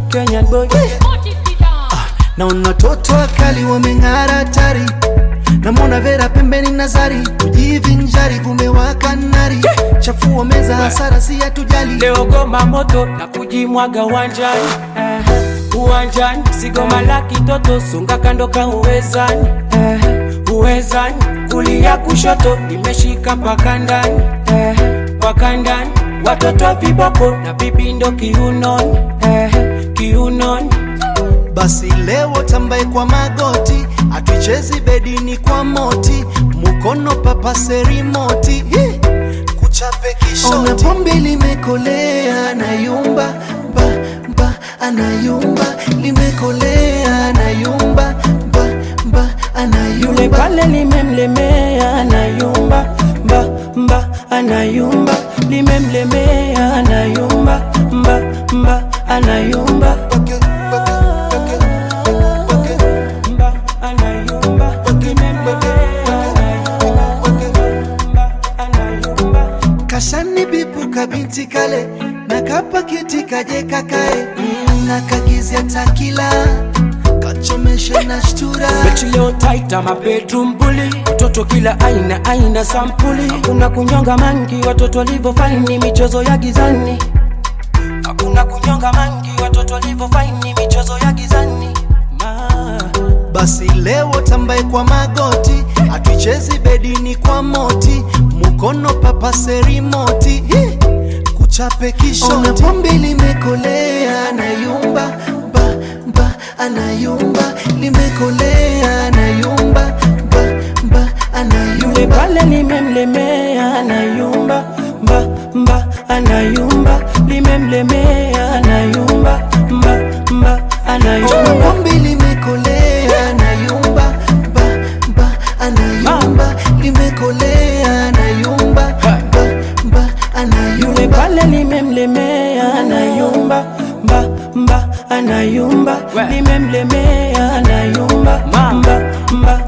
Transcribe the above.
Kenyan boy. Naona toto wakali wameng'ara tari, namona Vera pembeni Nazari, kujivinjari kumewaka nari, chafua meza hasara si hatujali. Leo goma moto na kujimwaga uwanjani, uwanjani sigoma la kitoto songa kando ka uwezani, uwezani kulia kushoto nimeshika mpaka ndani, mpaka ndani watoto viboko na vipindo kiunoni, kiunoni. Basi leo tambaye kwa magoti, atuchezi bedini kwa moti, mukono papase remote, kuchape kishoti. Ona pombe limekolea anayumba, ba, ba, anayumba, limekolea anayumba, ba, ba, anayumba. Yule pale limemlemea anayumba, ba, ba, anayumba, limemlemea anayumba, ba, ba, anayumba. Kashani bipu kabinti kale, nakapa kiti kaje kakae, nakagizia takila, kachomesha na shtura. Beti leo taita ma bedroom bully, watoto kila aina aina sampuli. Hakuna kunyonga mangi, watoto walivyo faini michezo ya gizani. Hakuna kunyonga mangi, watoto walivyo faini michezo ya gizani. Basi leo tambaye kwa magoti, atuchezi bedini kwa moti, mukono papase remote, kuchape kishoti. Ona pombe limekolea anayumba, ba, ba, anayumba, limekolea anayumba, ba, ba, anayumba. Yule pale limemlemea anayumba, ba, ba, anayumba, limemlemea anayumba, ba, ba, anayumba. Ona pombe limekolea anayumba, ba, ba, anayumba, limekolea anayumba, ba, ba, anayumba. Yule pale limemlemea anayumba, ba, ba, anayumba, limemlemea anayumba, ba, ba,